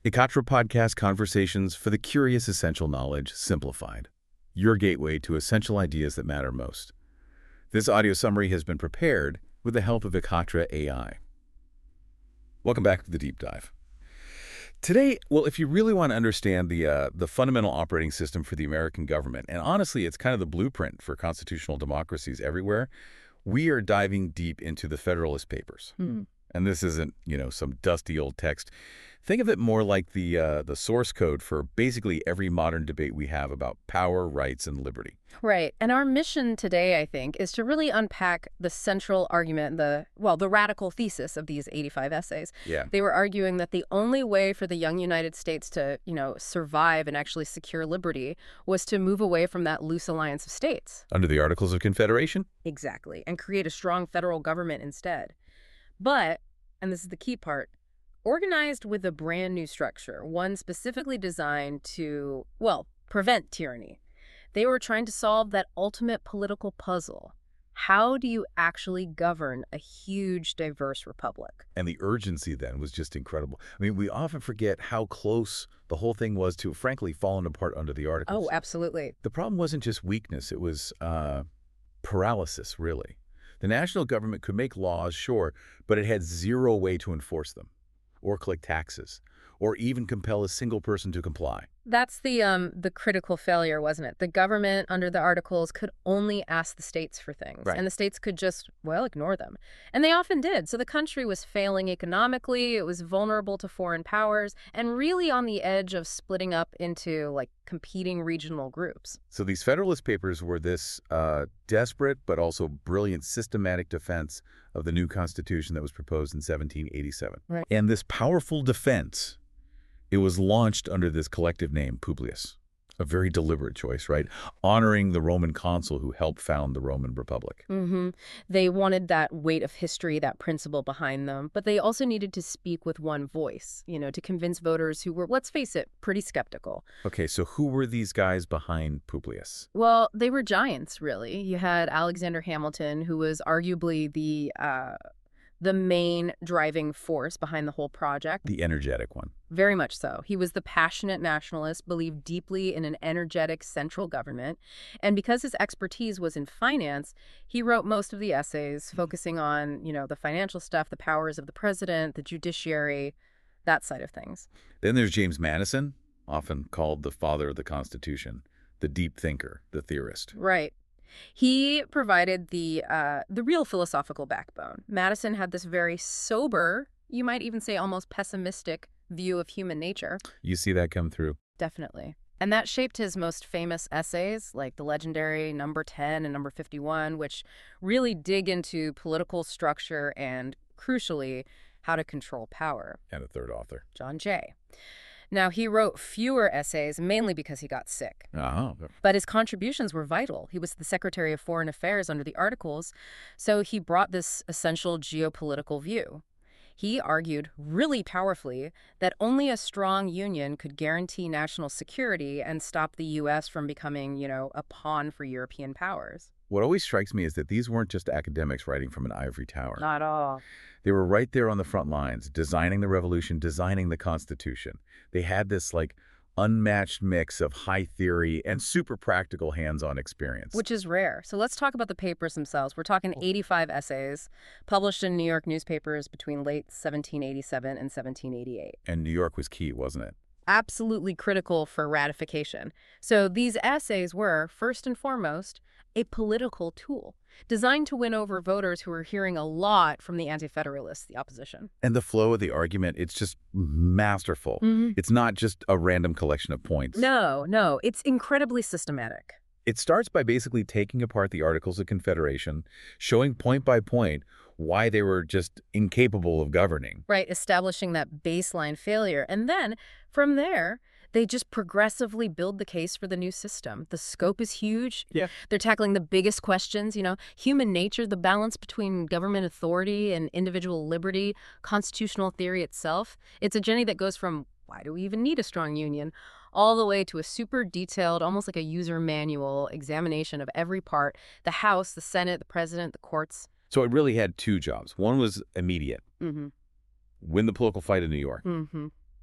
Ikatra Podcast Conversations for the Curious Essential Knowledge Simplified. Your gateway to essential ideas that matter most. This audio summary has been prepared with the help of Ikatra AI. Welcome back to the deep dive. Today, well, if you really want to understand the fundamental operating system for the American government, and honestly, it's kind of the blueprint for constitutional democracies everywhere, we are diving deep into the Federalist Papers. And this isn't, some dusty old text. Think of it more like the source code for basically every modern debate we have about power, rights, and liberty. Right. And our mission today, I think, is to really unpack the central argument, the radical thesis of these 85 essays. Yeah. They were arguing that the only way for the young United States to, survive and actually secure liberty was to move away from that loose alliance of states. Under the Articles of Confederation? Exactly. And create a strong federal government instead. But, and this is the key part, organized with a brand new structure, one specifically designed to, prevent tyranny. They were trying to solve that ultimate political puzzle. How do you actually govern a huge, diverse republic? And the urgency then was just incredible. I mean, we often forget how close the whole thing was to, frankly, falling apart under the Articles. Oh, absolutely. The problem wasn't just weakness. It was paralysis, really. The national government could make laws, sure, but it had zero way to enforce them, or collect taxes, or even compel a single person to comply. That's the critical failure, wasn't it? The government, under the Articles, could only ask the states for things. Right. And the states could just, ignore them. And they often did. So the country was failing economically, it was vulnerable to foreign powers, and really on the edge of splitting up into, competing regional groups. So these Federalist Papers were this desperate but also brilliant systematic defense of the new Constitution that was proposed in 1787. Right. And this powerful defense, it was launched under this collective name, Publius. A very deliberate choice, right? Honoring the Roman consul who helped found the Roman Republic. They wanted that weight of history, that principle behind them, but they also needed to speak with one voice, to convince voters who were, let's face it, pretty skeptical. Okay, so who were these guys behind Publius? Well, they were giants, really. You had Alexander Hamilton, who was arguably the main driving force behind the whole project. The energetic one. Very much so. He was the passionate nationalist, believed deeply in an energetic central government. And because his expertise was in finance, he wrote most of the essays focusing on, the financial stuff, the powers of the president, the judiciary, that side of things. Then there's James Madison, often called the father of the Constitution, the deep thinker, the theorist. Right. He provided the real philosophical backbone. Madison had this very sober, you might even say almost pessimistic view of human nature. You see that come through. Definitely. And that shaped his most famous essays, like the legendary Number 10 and Number 51, which really dig into political structure and, crucially, how to control power. And a third author. John Jay. Now, he wrote fewer essays, mainly because he got sick. Oh. But his contributions were vital. He was the Secretary of Foreign Affairs under the Articles, so he brought this essential geopolitical view. He argued really powerfully that only a strong union could guarantee national security and stop the U.S. from becoming, a pawn for European powers. What always strikes me is that these weren't just academics writing from an ivory tower. Not at all. They were right there on the front lines, designing the revolution, designing the Constitution. They had this, unmatched mix of high theory and super practical hands-on experience. Which is rare. So let's talk about the papers themselves. We're talking 85 essays published in New York newspapers between late 1787 and 1788. And New York was key, wasn't it? Absolutely critical for ratification. So these essays were, first and foremost, a political tool designed to win over voters who were hearing a lot from the anti-federalists, the opposition. And the flow of the argument, it's just masterful. It's not just a random collection of points. No, it's incredibly systematic. It starts by basically taking apart the Articles of Confederation, showing point by point why they were just incapable of governing. Right, establishing that baseline failure. And then, from there, they just progressively build the case for the new system. The scope is huge. Yeah. They're tackling the biggest questions, human nature, the balance between government authority and individual liberty, constitutional theory itself. It's a journey that goes from why do we even need a strong union, all the way to a super detailed, almost like a user manual examination of every part, the House, the Senate, the President, the courts. So it really had two jobs. One was immediate. Win the political fight in New York.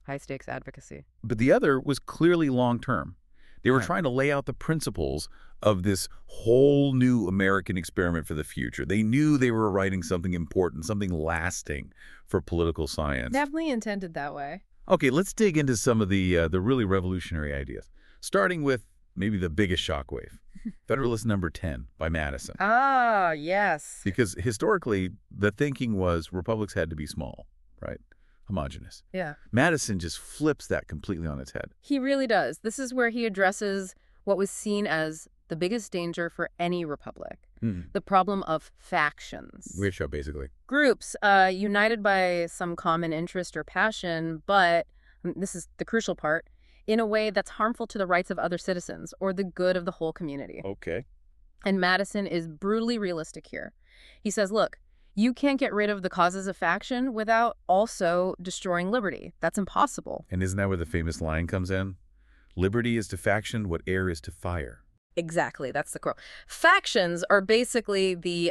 High-stakes advocacy. But the other was clearly long-term. They were Right. trying to lay out the principles of this whole new American experiment for the future. They knew they were writing something important, something lasting for political science. Definitely intended that way. Okay, let's dig into some of the really revolutionary ideas, starting with maybe the biggest shockwave, Federalist Number 10 by Madison. Ah, yes. Because historically, the thinking was republics had to be small, right? Homogeneous. Yeah. Madison just flips that completely on its head. He really does. This is where he addresses what was seen as the biggest danger for any republic, the problem of factions. Weird show, basically. Groups united by some common interest or passion, but this is the crucial part, in a way that's harmful to the rights of other citizens or the good of the whole community. Okay. And Madison is brutally realistic here. He says, look, you can't get rid of the causes of faction without also destroying liberty. That's impossible. And isn't that where the famous line comes in? Liberty is to faction what air is to fire. Exactly. That's the quote. Factions are basically the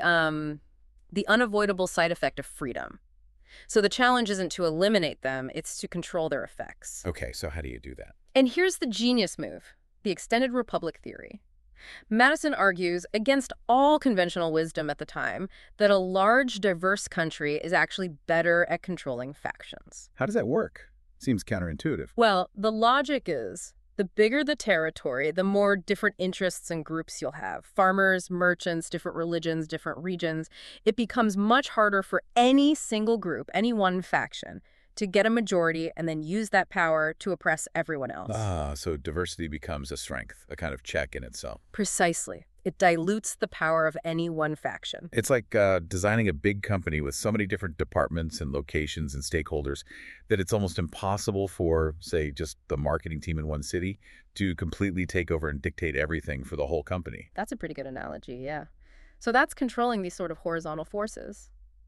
unavoidable side effect of freedom. So the challenge isn't to eliminate them, it's to control their effects. Okay, so how do you do that? And here's the genius move, the extended republic theory. Madison argues, against all conventional wisdom at the time, that a large, diverse country is actually better at controlling factions. How does that work? Seems counterintuitive. Well, the logic is, the bigger the territory, the more different interests and groups you'll have. Farmers, merchants, different religions, different regions. It becomes much harder for any single group, any one faction, to get a majority and then use that power to oppress everyone else. Ah, so diversity becomes a strength, a kind of check in itself. Precisely. It dilutes the power of any one faction. It's like designing a big company with so many different departments and locations and stakeholders that it's almost impossible for, say, just the marketing team in one city to completely take over and dictate everything for the whole company. That's a pretty good analogy, yeah. So that's controlling these sort of horizontal forces.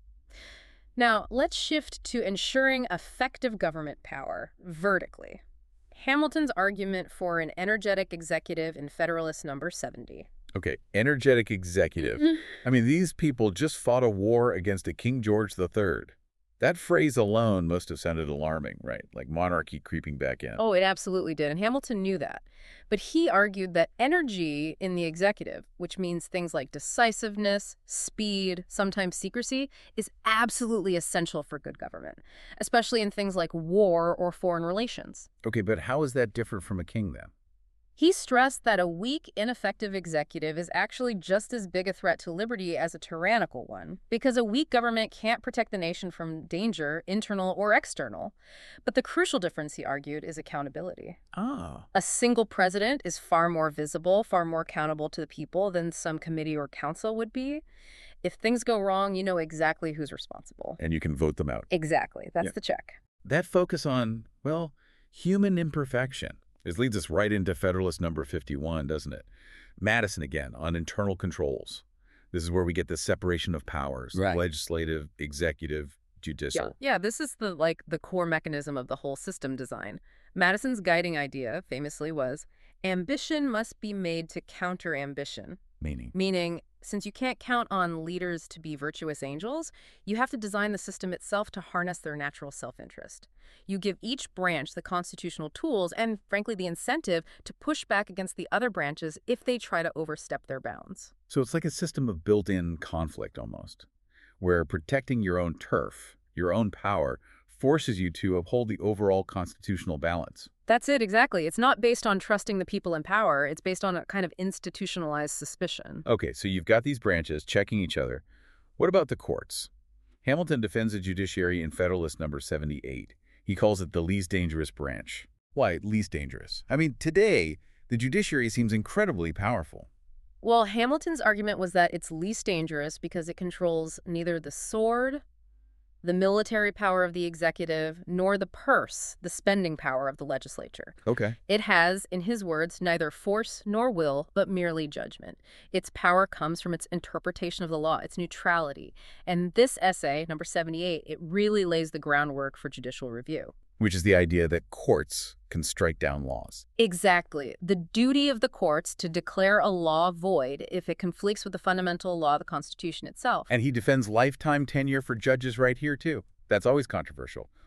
Now, let's shift to ensuring effective government power vertically. Hamilton's argument for an energetic executive in Federalist Number 70. Okay, energetic executive. I mean, these people just fought a war against a King George III. That phrase alone must have sounded alarming, right? Like monarchy creeping back in. Oh, it absolutely did, and Hamilton knew that. But he argued that energy in the executive, which means things like decisiveness, speed, sometimes secrecy, is absolutely essential for good government, especially in things like war or foreign relations. Okay, but how is that different from a king then? He stressed that a weak, ineffective executive is actually just as big a threat to liberty as a tyrannical one, because a weak government can't protect the nation from danger, internal or external. But the crucial difference, he argued, is accountability. Ah. A single president is far more visible, far more accountable to the people than some committee or council would be. If things go wrong, you know exactly who's responsible. And you can vote them out. Exactly. That's the check. That focus on, well, human imperfection. This leads us right into Federalist Number 51, doesn't it? Madison again, on internal controls. This is where we get the separation of powers, Right. Legislative, executive, judicial. Yeah, this is the core mechanism of the whole system design. Madison's guiding idea, famously, was ambition must be made to counter ambition. Meaning, since you can't count on leaders to be virtuous angels, you have to design the system itself to harness their natural self-interest. You give each branch the constitutional tools and, frankly, the incentive to push back against the other branches if they try to overstep their bounds. So it's like a system of built-in conflict almost, where protecting your own turf, your own power, forces you to uphold the overall constitutional balance. That's it, exactly. It's not based on trusting the people in power. It's based on a kind of institutionalized suspicion. Okay, so you've got these branches checking each other. What about the courts? Hamilton defends the judiciary in Federalist Number 78. He calls it the least dangerous branch. Why least dangerous? I mean, today, the judiciary seems incredibly powerful. Well, Hamilton's argument was that it's least dangerous because it controls neither the sword, the military power of the executive, nor the purse, the spending power of the legislature. Okay. It has, in his words, neither force nor will, but merely judgment. Its power comes from its interpretation of the law, its neutrality. And this essay, number 78, it really lays the groundwork for judicial review. Which is the idea that courts can strike down laws. Exactly. The duty of the courts to declare a law void if it conflicts with the fundamental law of the Constitution itself. And he defends lifetime tenure for judges right here, too. That's always controversial.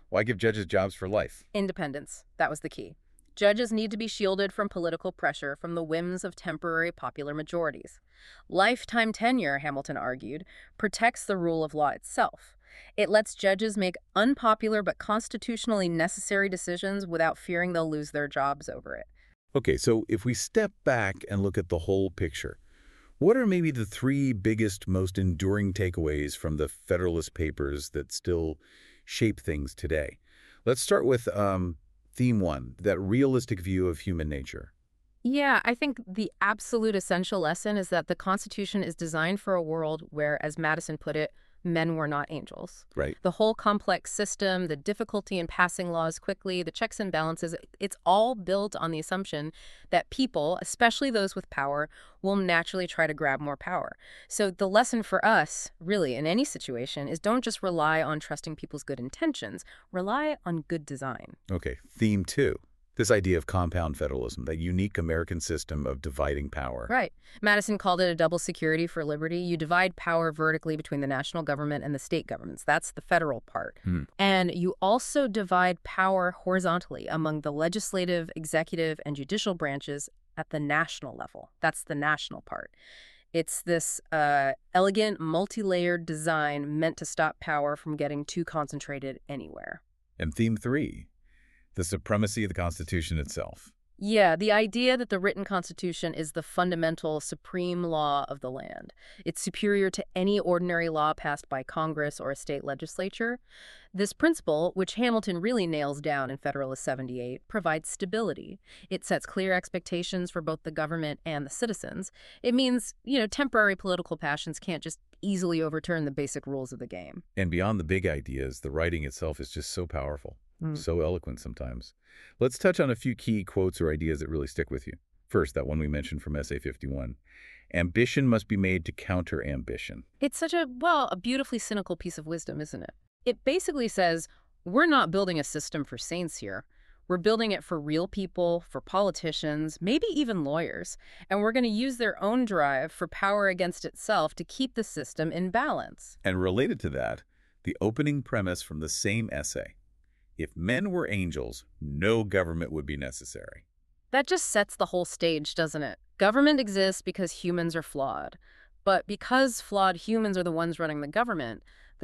Why give judges jobs for life? Independence. That was the key. Judges need to be shielded from political pressure from the whims of temporary popular majorities. Lifetime tenure, Hamilton argued, protects the rule of law itself. It lets judges make unpopular but constitutionally necessary decisions without fearing they'll lose their jobs over it. Okay, so if we step back and look at the whole picture, what are maybe the three biggest, most enduring takeaways from the Federalist Papers that still shape things today? Let's start with theme one, that realistic view of human nature. Yeah, I think the absolute essential lesson is that the Constitution is designed for a world where, as Madison put it, men were not angels. Right. The whole complex system, the difficulty in passing laws quickly, the checks and balances, it's all built on the assumption that people, especially those with power, will naturally try to grab more power. So the lesson for us, really, in any situation, is don't just rely on trusting people's good intentions. Rely on good design. Okay, theme two, this idea of compound federalism, that unique American system of dividing power. Right. Madison called it a double security for liberty. You divide power vertically between the national government and the state governments. That's the federal part. And you also divide power horizontally among the legislative, executive, and judicial branches at the national level. That's the national part. It's this elegant, multi-layered design meant to stop power from getting too concentrated anywhere. And theme three, the supremacy of the Constitution itself. Yeah, the idea that the written Constitution is the fundamental, supreme law of the land. It's superior to any ordinary law passed by Congress or a state legislature. This principle, which Hamilton really nails down in Federalist 78, provides stability. It sets clear expectations for both the government and the citizens. It means, temporary political passions can't just easily overturn the basic rules of the game. And beyond the big ideas, the writing itself is just so powerful. So eloquent sometimes. Let's touch on a few key quotes or ideas that really stick with you. First, that one we mentioned from Essay 51. Ambition must be made to counter ambition. It's such a beautifully cynical piece of wisdom, isn't it? It basically says, we're not building a system for saints here. We're building it for real people, for politicians, maybe even lawyers. And we're going to use their own drive for power against itself to keep the system in balance. And related to that, the opening premise from the same essay. If men were angels, no government would be necessary. That just sets the whole stage, doesn't it? Government exists because humans are flawed. But because flawed humans are the ones running the government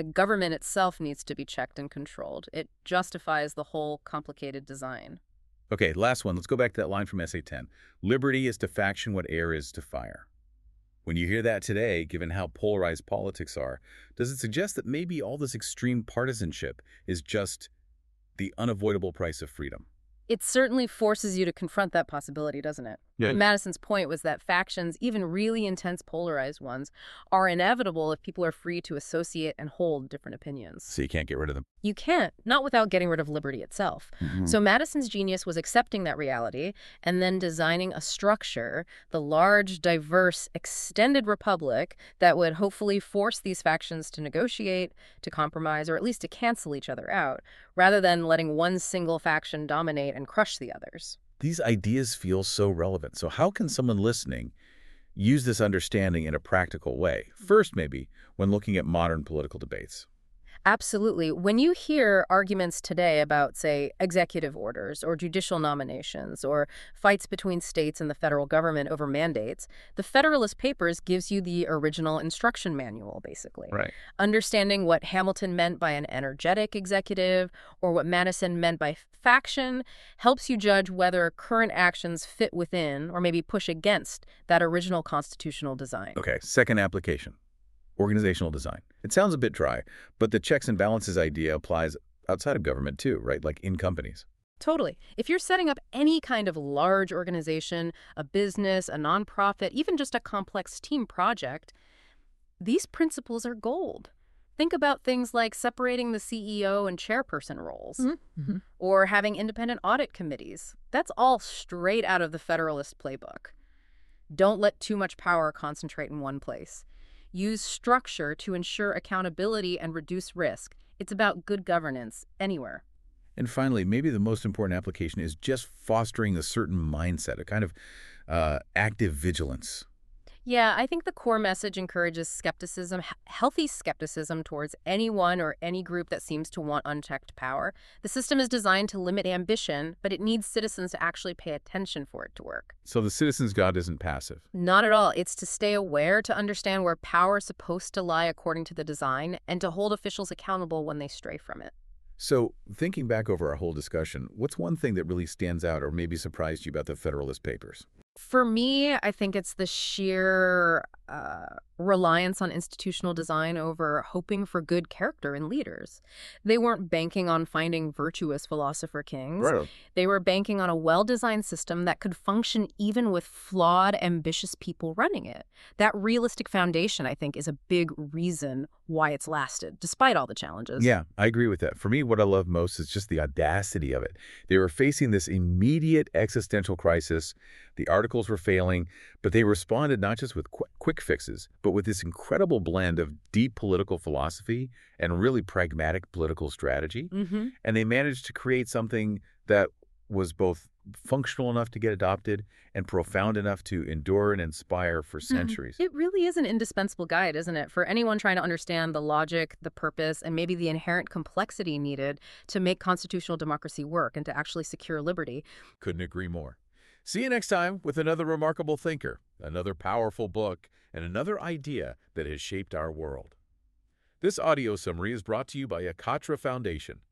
itself needs to be checked and controlled. It justifies the whole complicated design. Okay, last one. Let's go back to that line from Essay 10. Liberty is to faction what air is to fire. When you hear that today, given how polarized politics are, does it suggest that maybe all this extreme partisanship is just the unavoidable price of freedom? It certainly forces you to confront that possibility, doesn't it? Yeah. Madison's point was that factions, even really intense polarized ones, are inevitable if people are free to associate and hold different opinions. So you can't get rid of them. You can't, not without getting rid of liberty itself. So Madison's genius was accepting that reality and then designing a structure, the large, diverse, extended republic that would hopefully force these factions to negotiate, to compromise, or at least to cancel each other out, rather than letting one single faction dominate and crush the others. These ideas feel so relevant. So how can someone listening use this understanding in a practical way? First, maybe, when looking at modern political debates. Absolutely. When you hear arguments today about, say, executive orders or judicial nominations or fights between states and the federal government over mandates, the Federalist Papers gives you the original instruction manual, basically. Right. Understanding what Hamilton meant by an energetic executive or what Madison meant by faction helps you judge whether current actions fit within or maybe push against that original constitutional design. Okay, second application. Organizational design. It sounds a bit dry, but the checks and balances idea applies outside of government too, right? Like in companies. Totally. If you're setting up any kind of large organization, a business, a nonprofit, even just a complex team project, these principles are gold. Think about things like separating the CEO and chairperson roles, or having independent audit committees. That's all straight out of the Federalist playbook. Don't let too much power concentrate in one place. Use structure to ensure accountability and reduce risk. It's about good governance anywhere. And finally, maybe the most important application is just fostering a certain mindset, a kind of active vigilance. Yeah, I think the core message encourages skepticism, healthy skepticism towards anyone or any group that seems to want unchecked power. The system is designed to limit ambition, but it needs citizens to actually pay attention for it to work. So the citizen's God isn't passive. Not at all. It's to stay aware, to understand where power is supposed to lie according to the design, and to hold officials accountable when they stray from it. So thinking back over our whole discussion, what's one thing that really stands out or maybe surprised you about the Federalist Papers? For me, I think it's the sheer reliance on institutional design over hoping for good character in leaders. They weren't banking on finding virtuous philosopher kings. Right. They were banking on a well-designed system that could function even with flawed, ambitious people running it. That realistic foundation, I think, is a big reason why it's lasted, despite all the challenges. Yeah, I agree with that. For me, what I love most is just the audacity of it. They were facing this immediate existential crisis. The articles were failing, but they responded not just with quick fixes, but with this incredible blend of deep political philosophy and really pragmatic political strategy. Mm-hmm. And they managed to create something that was both functional enough to get adopted and profound enough to endure and inspire for centuries. It really is an indispensable guide, isn't it, for anyone trying to understand the logic, the purpose, and maybe the inherent complexity needed to make constitutional democracy work and to actually secure liberty. Couldn't agree more. See you next time with another remarkable thinker, another powerful book, and another idea that has shaped our world. This audio summary is brought to you by Akatra Foundation,